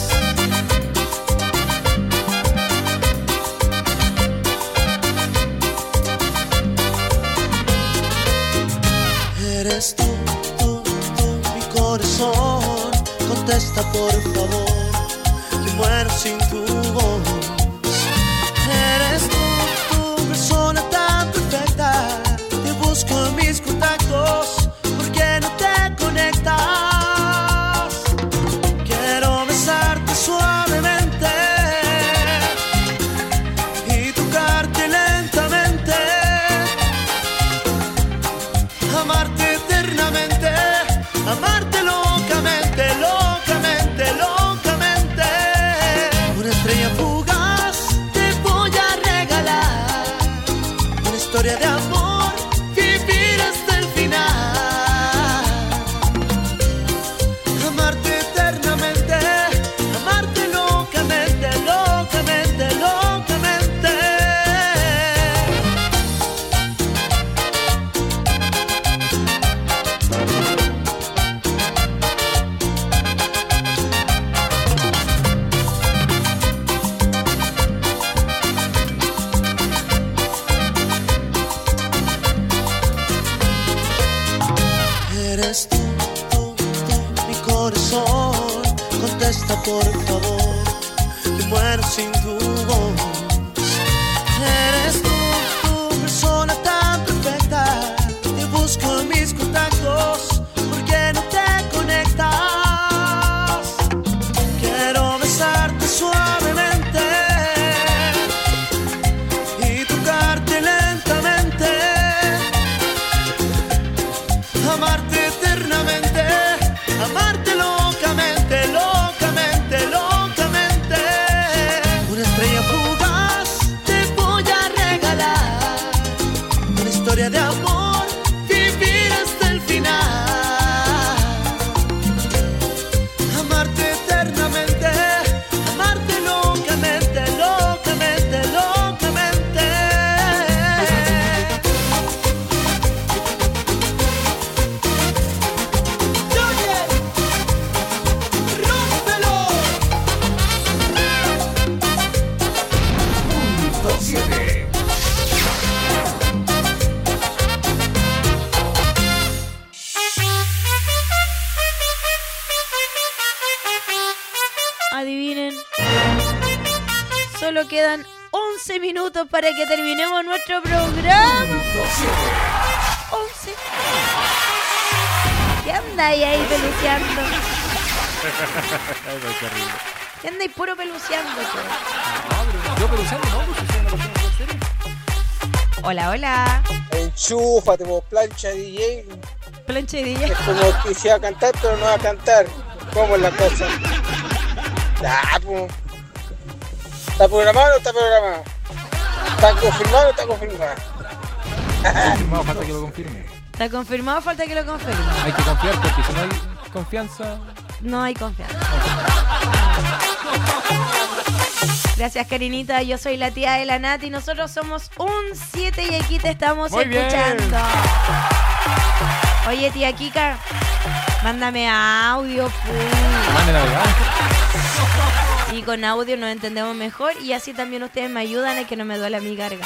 Eres tú, mi corazón. Contesta por favor, que muero sin tu voz. Eres tú, persona tan perfecta. Te busco en mis contactos, ¿por qué no te conectas? Quiero besarte suavemente y tocarte lentamente. Amarte eternamente, amarte locamente, locamente, locamente. Una estrella fugaz te voy a regalar, una historia de amor, vivir hasta el final. Amarte eternamente, amarte locamente, locamente, locamente. Eres tú, mi corazón. Contesta por favor, que muero sin tu voz. Eres tú, persona tan perfecta. Te busco en mis contactos, ¿por qué no te conectas? Quiero besarte suavemente y tocarte lentamente. Amarte eternamente, amarte locamente, locamente, locamente. Una estrella fugaz te voy a regalar, una historia de amor, vivir hasta el final. Amarte eternamente, amarte locamente, locamente, locamente. Adivinen. Solo quedan 11 minutos para que terminemos nuestro programa. 11. ¿Qué andáis ahí peluceando? ¿Qué andáis puro peluceando? Yo peluceando, no, pues soy una persona seria. Hola, hola. Enchúfate, vos, plancha DJ. Plancha DJ. Es como que se va a cantar, pero no va a cantar. ¿Cómo es la cosa? Pues. ¿Está programado o no está programado? ¿Está confirmado o no está confirmado? Confirmado, falta que lo confirme. ¿Está confirmado? Falta que lo confirme. Hay que confiar porque si no hay confianza... No hay confianza. Gracias, Karinita. Yo soy la tía de la Nati. Nosotros somos un 7 y aquí te estamos Muy escuchando. Bien. Oye, tía Kika, mándame audio. Mándame audio. Y con audio nos entendemos mejor y así también ustedes me ayudan a que no me duele mi garganta.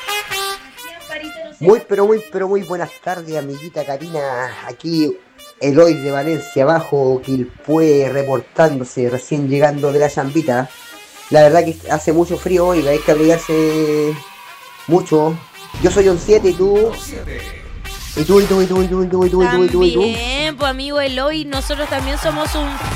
Muy buenas tardes, amiguita Karina. Aquí Eloy de Valencia Abajo, Quilpué, reportándose, recién llegando de la chambita. La verdad que hace mucho frío hoy, hay que abrigarse mucho. Yo soy un 7 y tú. Y tú. También, pues amigo Eloy, nosotros también somos un 7.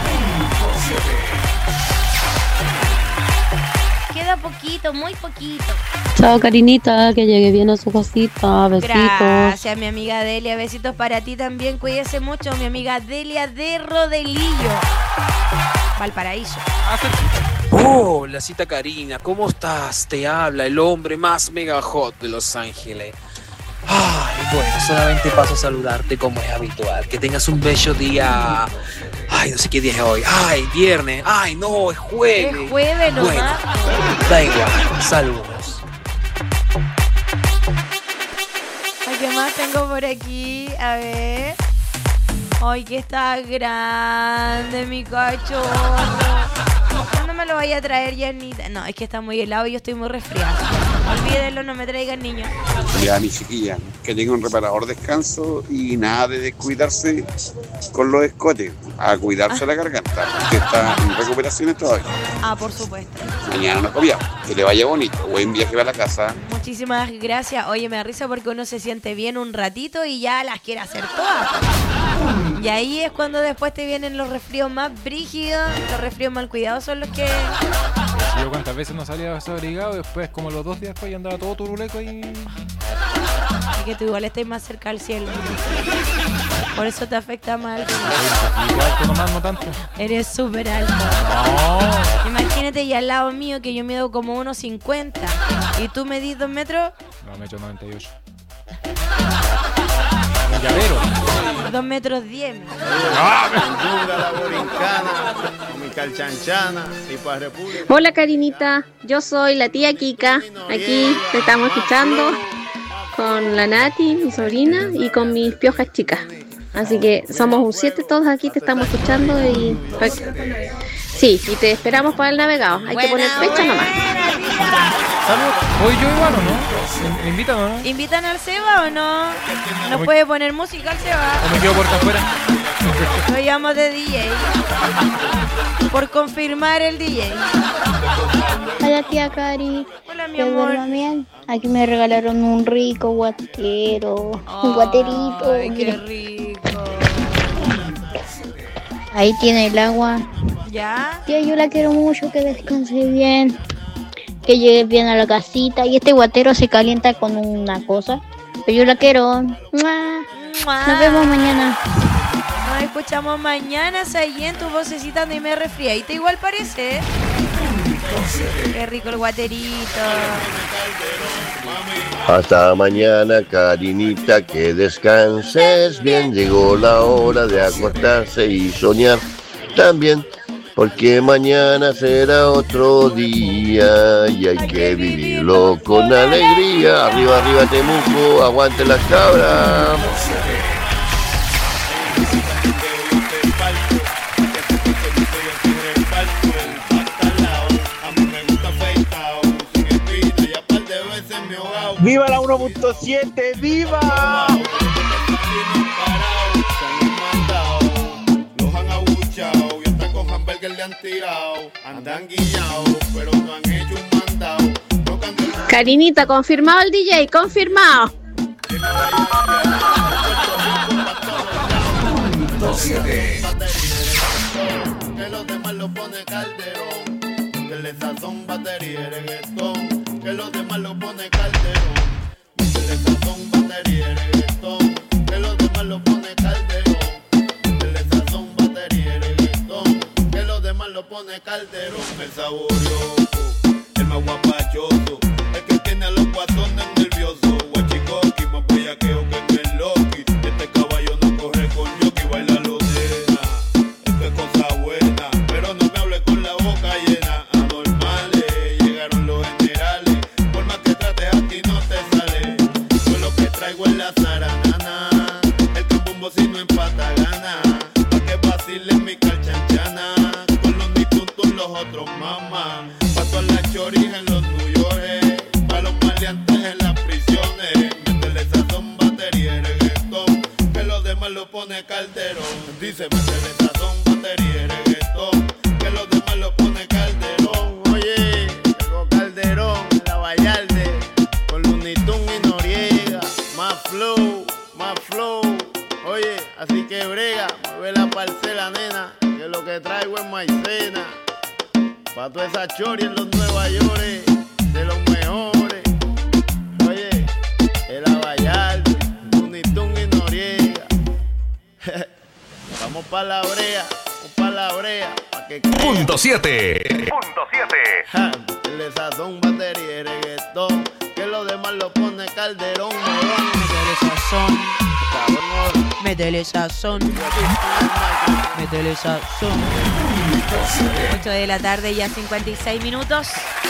Queda poquito, muy poquito. Chao, Karinita, que llegue bien a su casita. Besitos. Gracias, mi amiga Delia. Besitos para ti también. Cuídese mucho, mi amiga Delia de Rodelillo. Valparaíso. Hola, cita Karina, ¿cómo estás? Te habla el hombre más mega hot de Los Ángeles. Ay, bueno, solamente paso a saludarte como es habitual. Que tengas un bello día. Ay, no sé qué día es hoy. Ay, viernes. Ay, no, es jueves. Es jueves nomás. Bueno, da igual. Saludos. Ay, ¿qué más tengo por aquí? A ver. Ay, que está grande mi cachorro. ¿Cuándo me lo vaya a traer, Janita? No, es que está muy helado y yo estoy muy resfriada. Olvídenlo, no me traigan niños. Ya, mi chiquilla, que tenga un reparador descanso y nada de descuidarse con los escotes, a cuidarse la garganta, que está en recuperaciones todavía. Ah, por supuesto. Mañana nos copiamos, que le vaya bonito, buen viaje para la casa. Muchísimas gracias. Oye, me da risa porque uno se siente bien un ratito y ya las quiere hacer todas. Y ahí es cuando después te vienen los resfríos más brígidos, los resfríos mal cuidados son los que... Yo cuántas veces no salía desabrigado, después como los 2 días después ya andaba todo turuleco y... Es que tú igual estás más cerca al cielo. Por eso te afecta mal. Igual, nomás no tanto. Eres súper alto. No. Imagínate y al lado mío que yo mido como 1,50 y tú medís 2 metros. No, me echo 98. Llavero. 2 metros 10. La borincana, mi calchanchana y para República. Hola Karinita, yo soy la tía Kika. Aquí te estamos escuchando con la Nati, mi sobrina, y con mis piojas chicas. Así que somos un 7 todos aquí, te estamos escuchando y... Sí, y te esperamos para el navegado. Hay que poner fecha nomás. ¿Voy yo igual o no? ¿Me invitan o no? ¿Invitan al Seba o no? ¿Nos puede poner música al Seba? ¿O me quedo puerta afuera? Lo llamo de DJ. Por confirmar el DJ. Hola tía Cari. Hola mi amor. Bien. Aquí me regalaron un rico guatero. Un guaterito. Ay, qué rico. Ahí tiene el agua. ¿Ya? Tía, yo la quiero mucho, que descanse bien. Que llegue bien a la casita. Y este guatero se calienta con una cosa. Pero yo la quiero. Nos vemos mañana. Nos escuchamos mañana, Sayen, tu vocecita de me resfriadita igual parece. Qué rico el guaterito. Hasta mañana, Karinita, que descanses bien. Llegó la hora de acostarse y soñar también, porque mañana será otro día y hay que vivirlo con alegría. Arriba, arriba Temuco, aguante las cabras. ¡Viva la 1.7! ¡Viva! Los han abuchado y hasta con hamburger le han tirado. Andan guillados, pero no han hecho un mandado. Karinita, confirmado el DJ, confirmado. Que los demás lo pone Calderón, que le sazón batería y reggaetón. Que los demás lo pone Calderón, que le sazón batería y reggaetón. Que los demás lo pone Calderón, que le sazón batería y reggaetón. Que los demás lo pone Calderón. El saborioso, el más guapachoso, el que tiene a los guatones nerviosos. Guachicoqui, más bellaqueo que en el Loki. Este caballo no corre con Yoki, baila lo deja. Esto es cosa buena, pero no me hable con la boca llena. Anormales, llegaron los generales. Por más que trates a ti no te sale. Yo lo que traigo es la zaranana. El cambumbo si no empata gana. Pa' que vacilen mi calchanchana. Con los nituntos los otros mamá. Pa' todas las choris en los New York. Pa' los maleantes en las prisiones. Métele sazón, batería y reggaetón. Que los demás lo pone Calderón. Dice métele sazón, batería y reggaetón. Que los demás lo pone Calderón. Oye, llegó Calderón, la Vallarde. Con Looney Tunes y Noriega. Más flow, más flow. Oye, así que brega, mueve la parcela, nena. Que lo que traigo es maicena. Pa' toda esa chori en los Nueva York, de los mejores. Oye, el Abayalde, Looney Tunes y Noriega. Vamos pa' la brea, pa' Punto 7. Le sazón, batería y reggaetón, que lo demás lo pone Calderón. Métele sazón, métele sazón, métele sazón. 8 de la tarde, ya 56 minutos.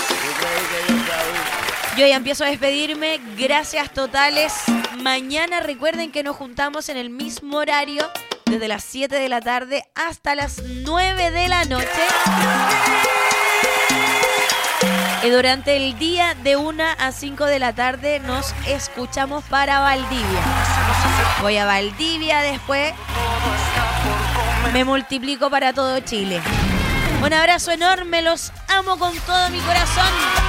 Yo ya empiezo a despedirme. Gracias totales. Mañana recuerden que nos juntamos en el mismo horario, desde las 7 de la tarde hasta las 9 de la noche. Y durante el día de 1 a 5 de la tarde nos escuchamos para Valdivia. Voy a Valdivia, después me multiplico para todo Chile. Un abrazo enorme, los amo con todo mi corazón.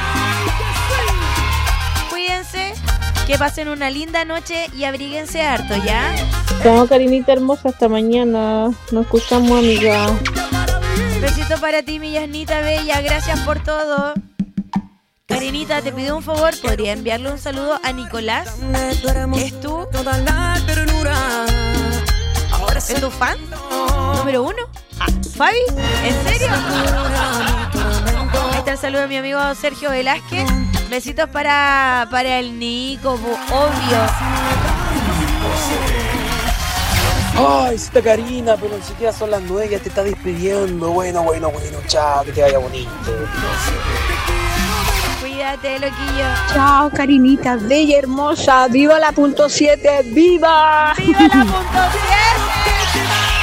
Cuídense, que pasen una linda noche y abríguense harto, ¿ya? Chao, Karinita hermosa, hasta mañana. Nos escuchamos, amiga. Besito para ti, mi Yasnita bella, gracias por todo. Karinita, te pido un favor, ¿podría enviarle un saludo a Nicolás? ¿Es tu fan? ¿Número 1? ¿Fabi? ¿En serio? Ahí está el saludo de mi amigo Sergio Velázquez. Besitos para el Nico, obvio. Ay, cita Karina, pero ni siquiera son las 9, ya te está despidiendo. Bueno, chao, que te vaya bonito. Cuídate, loquillo. Chao, Karinita, bella, hermosa. ¡Viva la punto 7! ¡Viva! ¡Viva la punto 7!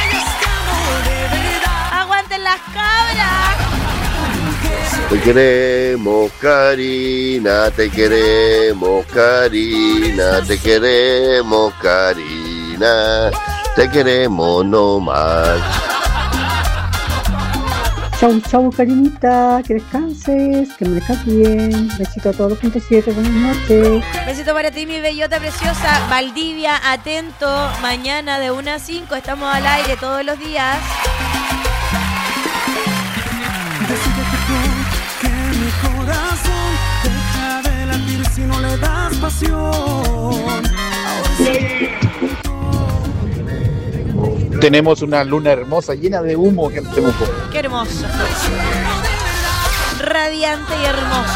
¡Aguanten las cabras! Te queremos, Karina, te queremos, Karina, te queremos, Karina, te queremos no más. Chau, Karinita, que descanses, que me dejas bien. Besito a todos los puntos 7, buenas noches. Besito para ti, mi bellota preciosa. Valdivia, atento, mañana de 1 a 5, estamos al aire todos los días. Que mi corazón deja de latir si no le das pasión. Tenemos una luna hermosa llena de humo que en Temuco. Qué hermoso. Radiante y hermoso.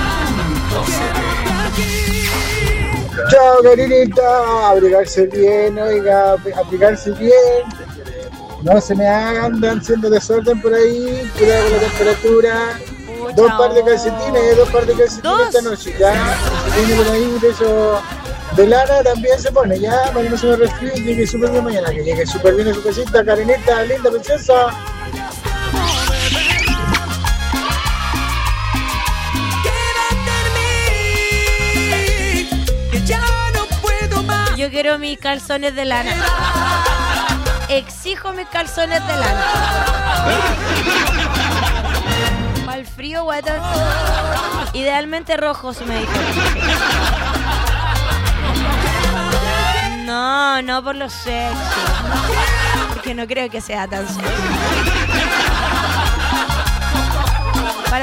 Chao, Karinita. Abrigarse bien, oiga, abrigarse bien. No se me andan haciendo desorden por ahí. Cuidado con la temperatura. Dos par de calcetines esta noche. Ya, se viene por ahí de eso. De lana también se pone, ya, para que no se me resfríe y llegue súper bien mañana. Que llegue súper bien a su casita, Karinita, linda princesa. Yo quiero mis calzones de lana. Exijo mis calzones de lana. Para el frío, guatón. Idealmente rojos, me dijo. No por lo sexy. Porque no creo que sea tan sexy.